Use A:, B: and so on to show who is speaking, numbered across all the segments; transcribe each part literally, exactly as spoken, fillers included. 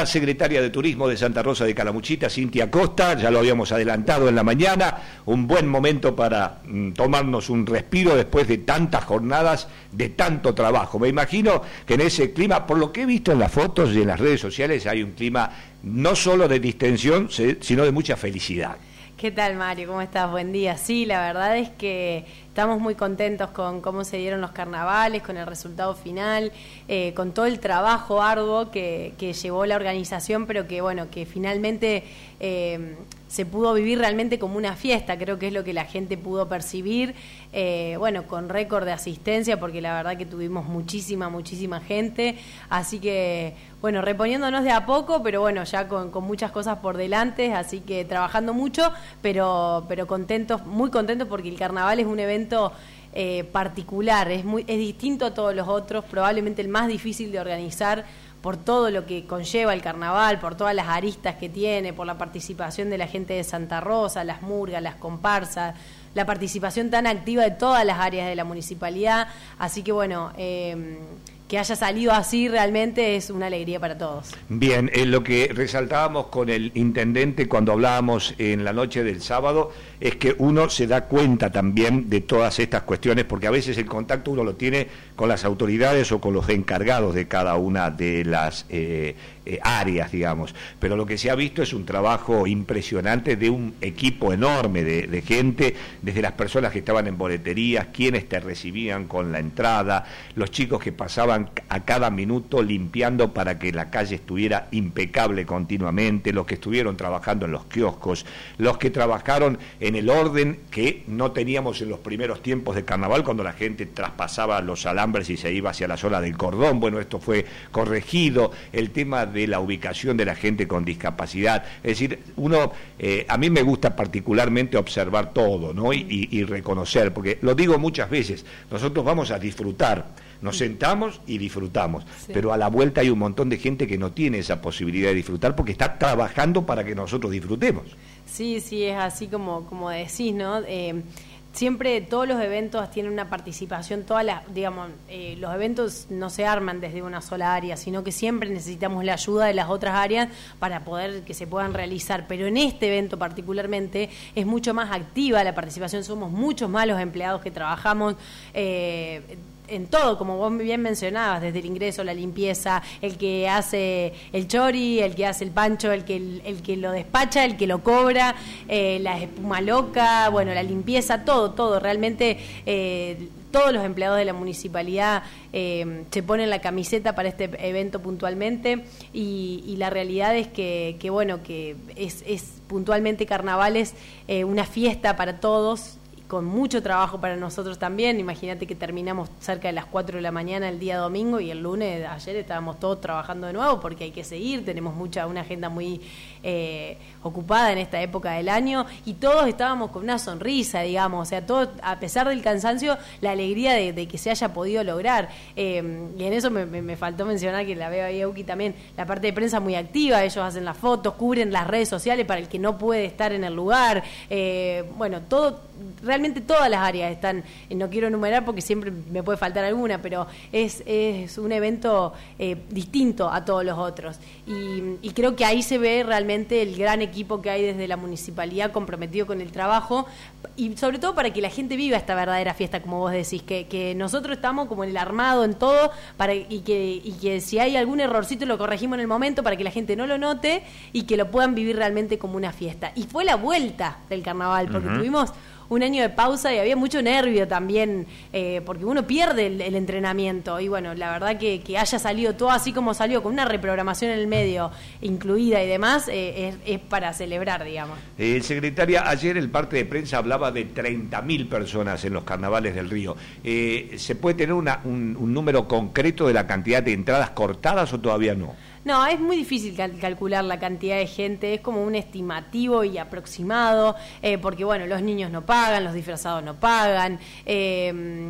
A: la secretaria de Turismo de Santa Rosa de Calamuchita, Cintia Costa, ya lo habíamos adelantado en la mañana, un buen momento para mm, tomarnos un respiro después de tantas jornadas, de tanto trabajo. Me imagino que en ese clima, por lo que he visto en las fotos y en las redes sociales, hay un clima no solo de distensión, sino de mucha felicidad.
B: ¿Qué tal, Mario? ¿Cómo estás? Buen día. Sí, la verdad es que estamos muy contentos con cómo se dieron los carnavales, con el resultado final, eh, con todo el trabajo arduo que, que llevó la organización, pero que, bueno, que finalmente eh, se pudo vivir realmente como una fiesta. Creo que es lo que la gente pudo percibir, eh, bueno, con récord de asistencia, porque la verdad que tuvimos muchísima, muchísima gente. Así que, bueno, reponiéndonos de a poco, pero bueno, ya con, con muchas cosas por delante, así que trabajando mucho, pero, pero contentos, muy contentos, porque el carnaval es un evento Eh, particular, es muy es distinto a todos los otros, probablemente el más difícil de organizar por todo lo que conlleva el carnaval, por todas las aristas que tiene, por la participación de la gente de Santa Rosa, las murgas, las comparsas, la participación tan activa de todas las áreas de la municipalidad, así que bueno, eh, que haya salido así realmente es una alegría para todos.
A: Bien, eh, lo que resaltábamos con el intendente cuando hablábamos en la noche del sábado es que uno se da cuenta también de todas estas cuestiones, porque a veces el contacto uno lo tiene con las autoridades o con los encargados de cada una de las eh, eh, áreas, digamos, pero lo que se ha visto es un trabajo impresionante de un equipo enorme de, de gente, desde las personas que estaban en boleterías, quienes te recibían con la entrada, los chicos que pasaban a cada minuto limpiando para que la calle estuviera impecable continuamente, los que estuvieron trabajando en los kioscos, los que trabajaron en el orden que no teníamos en los primeros tiempos de carnaval, cuando la gente traspasaba los alambres y se iba hacia la zona del cordón. Bueno, esto fue corregido, el tema de la ubicación de la gente con discapacidad, es decir, uno, eh, a mí me gusta particularmente observar todo, ¿no? Y, y, y reconocer, porque lo digo muchas veces, nosotros vamos a disfrutar, nos sentamos y disfrutamos, sí, pero a la vuelta hay un montón de gente que no tiene esa posibilidad de disfrutar porque está trabajando para que nosotros disfrutemos.
B: Sí, sí, es así como, como decís, ¿no? Eh, siempre todos los eventos tienen una participación, todas las, digamos, eh, los eventos no se arman desde una sola área, sino que siempre necesitamos la ayuda de las otras áreas para poder que se puedan realizar, pero en este evento particularmente es mucho más activa la participación, somos muchos más los empleados que trabajamos eh, en todo, como vos bien mencionabas, desde el ingreso, la limpieza, el que hace el chori, el que hace el pancho, el que el, el que lo despacha, el que lo cobra, eh, la espuma loca, bueno, la limpieza, todo, todo, realmente eh, todos los empleados de la municipalidad eh, se ponen la camiseta para este evento puntualmente y, y la realidad es que, que bueno, que es, es puntualmente carnavales, eh, una fiesta para todos, con mucho trabajo para nosotros también. Imagínate que terminamos cerca de las cuatro de la mañana el día domingo y el lunes, ayer estábamos todos trabajando de nuevo porque hay que seguir, tenemos mucha una agenda muy eh, ocupada en esta época del año y todos estábamos con una sonrisa, digamos, o sea, todos, a pesar del cansancio, la alegría de, de que se haya podido lograr. Eh, y en eso me, me, me faltó mencionar, que la veo ahí, Euki, también, la parte de prensa muy activa, ellos hacen las fotos, cubren las redes sociales para el que no puede estar en el lugar, eh, bueno, todo, realmente todas las áreas están, no quiero enumerar porque siempre me puede faltar alguna, pero es, es un evento eh, distinto a todos los otros y, y creo que ahí se ve realmente el gran equipo que hay desde la municipalidad comprometido con el trabajo y sobre todo para que la gente viva esta verdadera fiesta, como vos decís, que, que nosotros estamos como en el armado, en todo, para y que, y que si hay algún errorcito lo corregimos en el momento para que la gente no lo note y que lo puedan vivir realmente como una fiesta. Y fue la vuelta del carnaval, porque uh-huh. tuvimos un año de pausa y había mucho nervio también, eh, porque uno pierde el, el entrenamiento y bueno, la verdad que, que haya salido todo así como salió, con una reprogramación en el medio incluida y demás, eh, es, es para celebrar, digamos.
A: Eh, secretaria, ayer el parte de prensa hablaba de treinta mil personas en los carnavales del Río. Eh, ¿Se puede tener una, un, un número concreto de la cantidad de entradas cortadas o todavía no?
B: No, es muy difícil cal- calcular la cantidad de gente, es como un estimativo y aproximado, eh, porque bueno, los niños no pagan, los disfrazados no pagan, eh,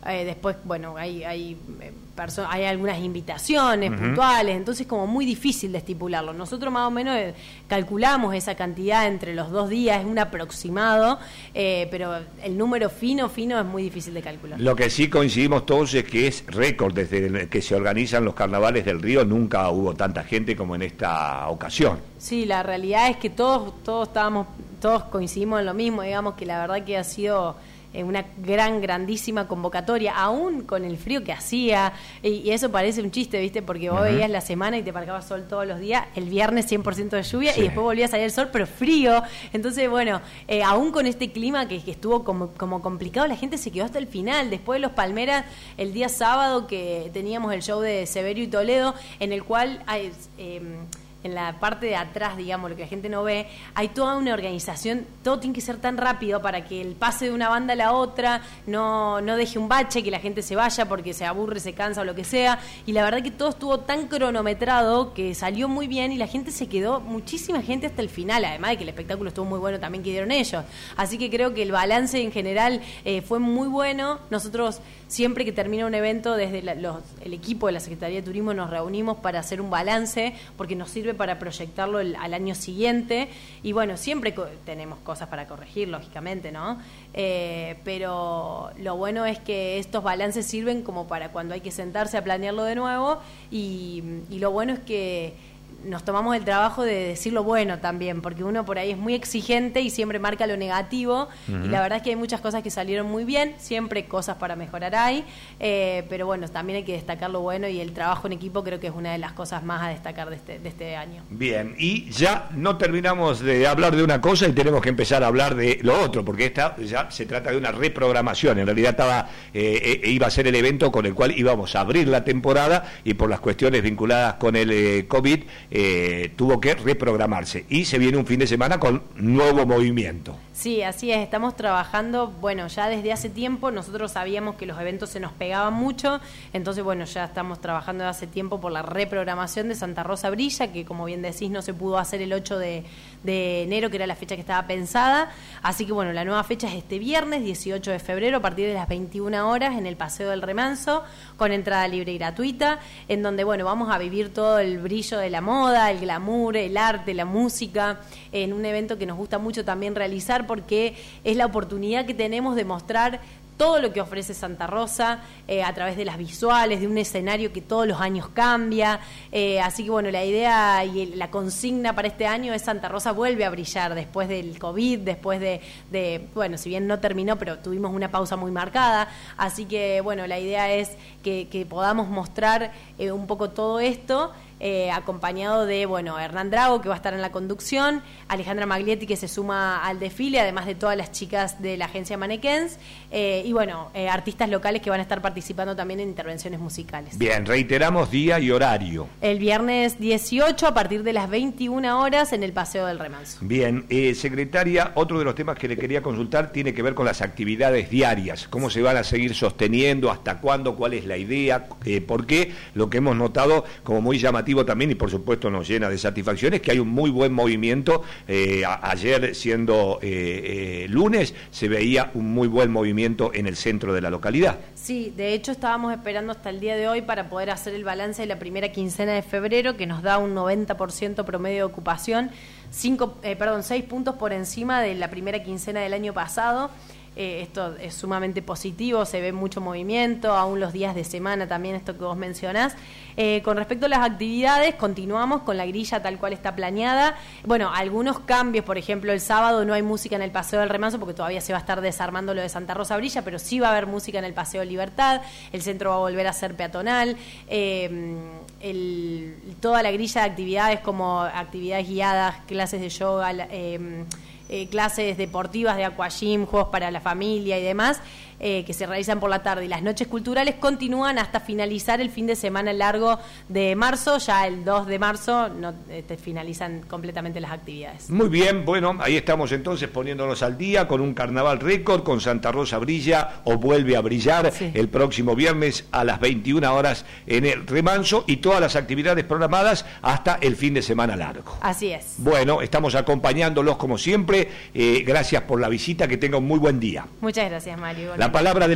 B: eh, después, bueno, hay... hay eh, hay algunas invitaciones uh-huh. puntuales, entonces como muy difícil de estipularlo. Nosotros más o menos eh, calculamos esa cantidad entre los dos días, es un aproximado, eh, pero el número fino, fino es muy difícil de calcular.
A: Lo que sí coincidimos todos es que es récord, desde que se organizan los carnavales del Río, nunca hubo tanta gente como en esta ocasión.
B: Sí, la realidad es que todos, todos estábamos, todos coincidimos en lo mismo, digamos que la verdad que ha sido una gran, grandísima convocatoria, aún con el frío que hacía, y, y eso parece un chiste, ¿viste? Porque vos uh-huh. veías la semana y te marcaba sol todos los días, el viernes cien por ciento de lluvia, sí. y después volvía a salir el sol, pero frío. Entonces, bueno, eh, aún con este clima que, que estuvo como, como complicado, la gente se quedó hasta el final. Después de los Palmeras, el día sábado que teníamos el show de Severio y Toledo, en el cual hay... Eh, en la parte de atrás, digamos, lo que la gente no ve, hay toda una organización, todo tiene que ser tan rápido para que el pase de una banda a la otra no, no deje un bache, que la gente se vaya porque se aburre, se cansa o lo que sea, y la verdad que todo estuvo tan cronometrado que salió muy bien y la gente se quedó, muchísima gente hasta el final, además de que el espectáculo estuvo muy bueno también que dieron ellos, así que creo que el balance en general eh, fue muy bueno. Nosotros siempre que termina un evento, desde la, los, el equipo de la Secretaría de Turismo nos reunimos para hacer un balance, porque nos sirve para proyectarlo el, al año siguiente, y bueno, siempre co- tenemos cosas para corregir, lógicamente, ¿no? Eh, pero lo bueno es que estos balances sirven como para cuando hay que sentarse a planearlo de nuevo, y, y lo bueno es que nos tomamos el trabajo de decir lo bueno también, porque uno por ahí es muy exigente y siempre marca lo negativo, uh-huh. y la verdad es que hay muchas cosas que salieron muy bien, siempre cosas para mejorar hay, eh, pero bueno, también hay que destacar lo bueno, y el trabajo en equipo creo que es una de las cosas más a destacar de este, de este año.
A: Bien, y ya no terminamos de hablar de una cosa y tenemos que empezar a hablar de lo otro, porque esta ya se trata de una reprogramación. En realidad estaba eh, eh, iba a ser el evento con el cual íbamos a abrir la temporada, y por las cuestiones vinculadas con el eh, COVID Eh, tuvo que reprogramarse, y se viene un fin de semana con nuevo movimiento.
B: Sí, así es, estamos trabajando, bueno, ya desde hace tiempo. Nosotros sabíamos que los eventos se nos pegaban mucho, entonces bueno, ya estamos trabajando desde hace tiempo por la reprogramación de Santa Rosa Brilla, que como bien decís no se pudo hacer el ocho de enero, que era la fecha que estaba pensada, así que bueno, la nueva fecha es este viernes dieciocho de febrero a partir de las veintiuna horas en el Paseo del Remanso, con entrada libre y gratuita, en donde bueno, vamos a vivir todo el brillo de la moda, el glamour, el arte, la música, en un evento que nos gusta mucho también realizar, porque es la oportunidad que tenemos de mostrar todo lo que ofrece Santa Rosa eh, a través de las visuales, de un escenario que todos los años cambia, eh, así que bueno, la idea y el, la consigna para este año es Santa Rosa vuelve a brillar después del COVID, después de, de, bueno, si bien no terminó, pero tuvimos una pausa muy marcada, así que bueno, la idea es que, que podamos mostrar eh, un poco todo esto, Eh, acompañado de, bueno, Hernán Drago, que va a estar en la conducción, Alejandra Maglietti, que se suma al desfile, además de todas las chicas de la agencia Mannequins, eh, y bueno, eh, artistas locales que van a estar participando también en intervenciones musicales.
A: Bien, reiteramos día y horario.
B: El viernes dieciocho a partir de las veintiuna horas en el Paseo del Remanso.
A: Bien, eh, secretaria, otro de los temas que le quería consultar tiene que ver con las actividades diarias, cómo se van a seguir sosteniendo, hasta cuándo, cuál es la idea, eh, porque lo que hemos notado como muy llamativo también, y por supuesto nos llena de satisfacción, es que hay un muy buen movimiento. Eh, a, ayer siendo eh, eh, lunes se veía un muy buen movimiento en el centro de la localidad.
B: Sí, de hecho estábamos esperando hasta el día de hoy para poder hacer el balance de la primera quincena de febrero, que nos da un noventa por ciento promedio de ocupación, cinco, eh, perdón, seis puntos por encima de la primera quincena del año pasado. Eh, esto es sumamente positivo, se ve mucho movimiento, aún los días de semana también, esto que vos mencionás. Eh, con respecto a las actividades, continuamos con la grilla tal cual está planeada. Bueno, algunos cambios, por ejemplo, el sábado no hay música en el Paseo del Remanso porque todavía se va a estar desarmando lo de Santa Rosa Brilla, pero sí va a haber música en el Paseo Libertad, el centro va a volver a ser peatonal, eh, el, toda la grilla de actividades como actividades guiadas, clases de yoga, eh, Eh, clases deportivas de aquagym, juegos para la familia y demás, eh, que se realizan por la tarde, y las noches culturales continúan hasta finalizar el fin de semana largo de marzo. Ya el dos de marzo no, este, finalizan completamente las actividades.
A: Muy bien, bueno, ahí estamos entonces poniéndonos al día con un carnaval récord, con Santa Rosa Brilla o vuelve a brillar, sí, el próximo viernes a las veintiuna horas en el Remanso, y todas las actividades programadas hasta el fin de semana largo.
B: Así es.
A: Bueno, estamos acompañándolos como siempre. Eh, gracias por la visita, que tenga un muy buen día.
B: Muchas gracias, Mario.
A: La palabra de